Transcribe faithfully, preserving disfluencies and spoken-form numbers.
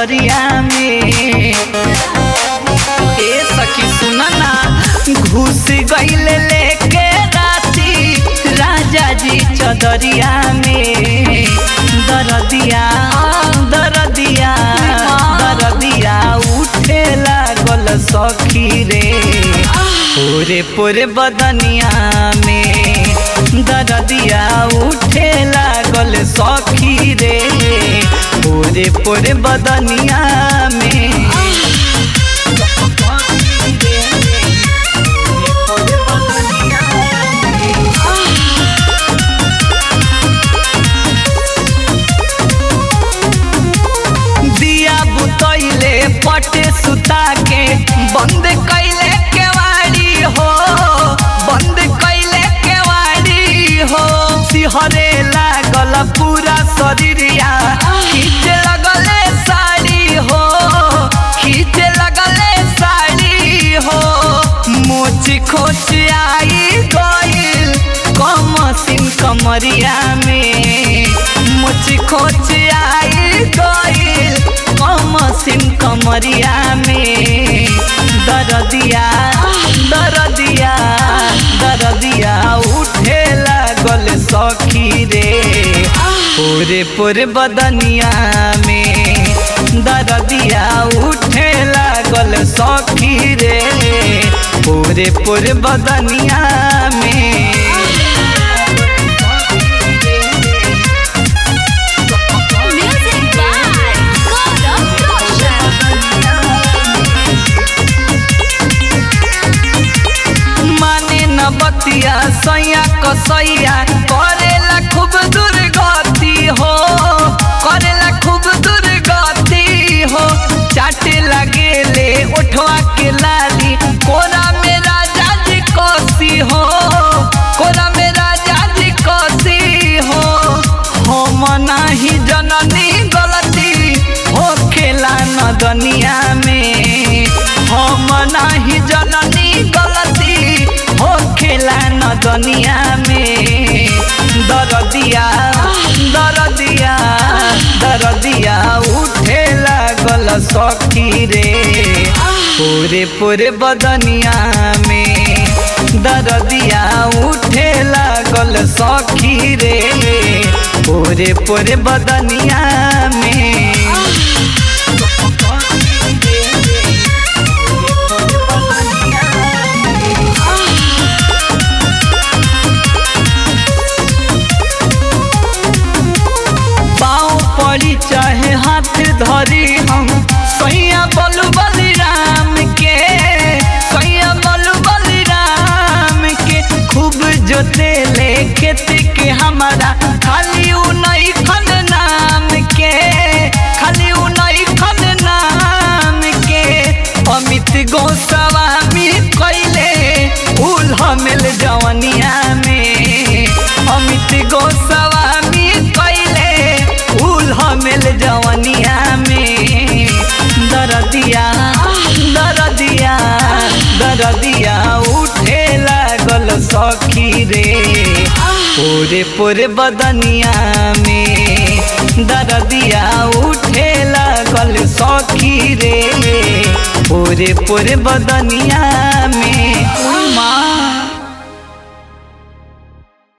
चदरिया में। ए सखी सुना ना, घुस गईले लेके राती राजा जी चदरिया में। दरदिया दरदिया दरदिया उठे लागल सखी रे पूरे पूरे बदनिया में। दरदिया उठे लागल सखी रे पूरे पूरे बदनिया में। दिया बुतैले पटे सुता के बंद कैले केवाड़ी हो, बंद कैले केवाड़ी हो। सिहरे लागल पूरा शरीरिया, खींचे लगले साड़ी हो, खींचे लगले साड़ी हो। मोच खोच आई गइल कमसिन कमरिया में। मोच खोच आई गइल कमसिन कमरिया में। दरदिया दरदिया दरदिया उठे लागल सखी रे पूरे पूरे बदनिया में। दरदिया उठे लागल सखी रे पूरे पूरे बदनिया में। बतिया सैया कसैया करेला खूब दुर्गति हो, करेला खूब दुर्गति हो। चाटे लगेले उठवा के लाली कोरा में राजा जी कसी हो, कोरा में राजा जी कसी हो। हम नाही जननी गलती हो खेला नदनिया में। हम नाही जननी गलती हो खेला नदनिया में। दरदिया दरदिया दरदिया उठे लागल सखी रे पूरे पूरे बदनिया में। दरदिया उठे लागल सखी रे पूरे पूरे बदनिया में। पड़ी चाहे हाथ धरी हम सैया बलु बलिराम के, सैया बलु बलिराम के। खूब जोते ले खेत के हमारा खाली उ नहीं खन नाम के, खाली उ नहीं खन नाम के। अमित गोस्वामी कैले उल हमेल जवनिया में। अमित गोस्वामी कैले उल हमेल जवनिया में। दरदिया दरदिया दरदिया उठे लागल सखी रे पूरे पूरे बदनिया में। दरदिया उठे लागल सखी रे पूरे पूरे बदनिया में।